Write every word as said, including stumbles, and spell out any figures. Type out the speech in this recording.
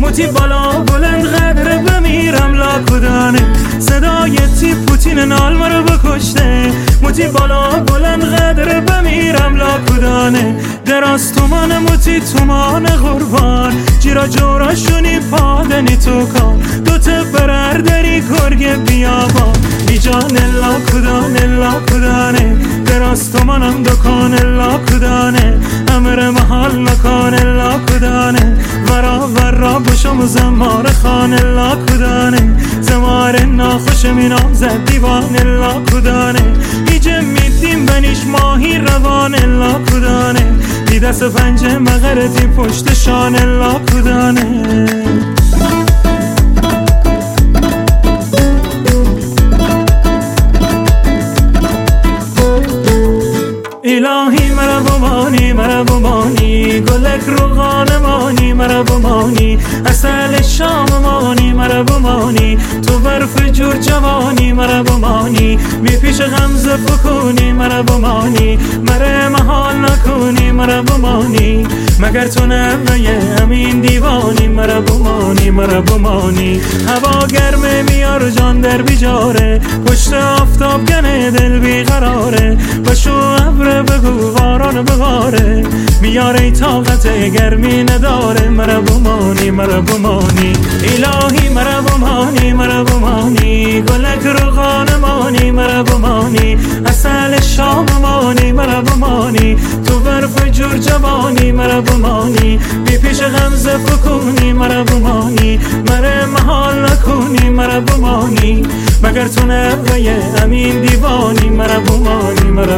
موتی بالا بلند قدر بمیرم لاکودانه صدای تی پوتین نال مرا بکشته موتی بالا بلند قدر بمیرم لاکودانه دراز تومان موتی تومان قربان جیرا جورا شونی پادنی تو کن دوته برر داری گرگ بیابان بیجان لاکودانه لاکودانه دراز تومانم دکان لاکودانه امر محال نکان لاکودانه ورا ورا بشم زمار خان لاکودانه زمار ناخوش مینام زد دیوان لاکودانه ایجه میدیم بنیش ماهی روان لاکودانه بی دست پنجه مغرتی پشت شان لاکودانه الهی مرا بمانی مرا بمانی گلک رو خانمانی مرا بمانی اصل شام مانی مرا بمانی تو برف جور جوانی مرا بمانی بی پیش غمزه بکنی مرا بمانی مرا محال نکنی مرا بمانی مگر تو نبیه امین دیوانی مرا بمانی مرا بمانی هوا گرمه میار جان در بیجاره پشت آفتاب گنه دل بیقراره بشو ابر بگو باران بباره بیاره طاقت گرمی نداره مرا بمانی مرا بمانی الهی مرا بمانی مرا بمانی گلک رو خانمانی مرا بمانی اصل شام مانی مرا بمانی تو برف جور جوانی مرا بمانی بی پیش غمزه بکنی مرا بمانی مرا محال نکنی مرا بمانی مگر تو نبیه امین دیوانی مرا بمانی مرا